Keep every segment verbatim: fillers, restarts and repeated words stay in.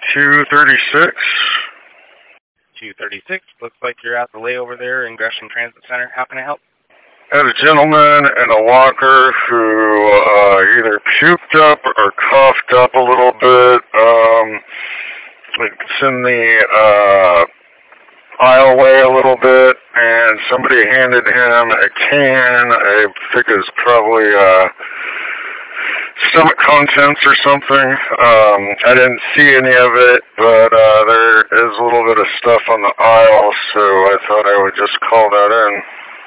two thirty-six. two thirty-six. Looks like you're at the layover there in Gresham Transit Center. How can I help? I had a gentleman in a walker who uh, either puked up or coughed up a little bit. Um, it's in the uh, aisleway a little bit, and somebody handed him a can. I think it was probably uh, stomach contents or something. Um, I didn't see any of it, but uh, there is a little bit of stuff on the aisle, so I thought I would just call that in.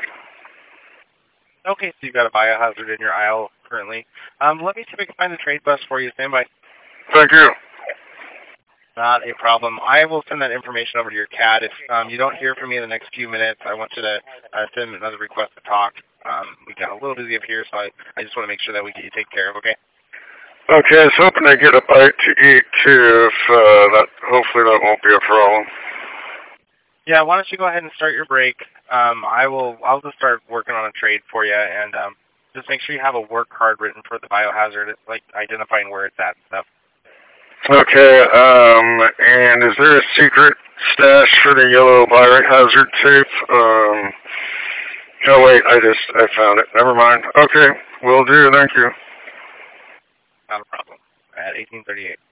Okay, so you've got a biohazard in your aisle currently. Um, let me see if I can find the trade bus for you. Stand by. Thank you. Not a problem. I will send that information over to your C A D. If um, you don't hear from me in the next few minutes, I want you to uh, send another request to talk. Um, we got a little busy up here, so I, I just want to make sure that we get you taken care of, okay? Okay, I was hoping to get a bite to eat, too, if uh, that, hopefully that won't be a problem. Yeah, why don't you go ahead and start your break. Um, I will, I'll just start working on a trade for you, and um, just make sure you have a work card written for the biohazard. It's like identifying where it's at and stuff. Okay, um, and is there a secret stash for the yellow biohazard tape? Um, oh wait, I just, I found it. Never mind. Okay, will do, thank you. Not a problem. At eighteen thirty-eight.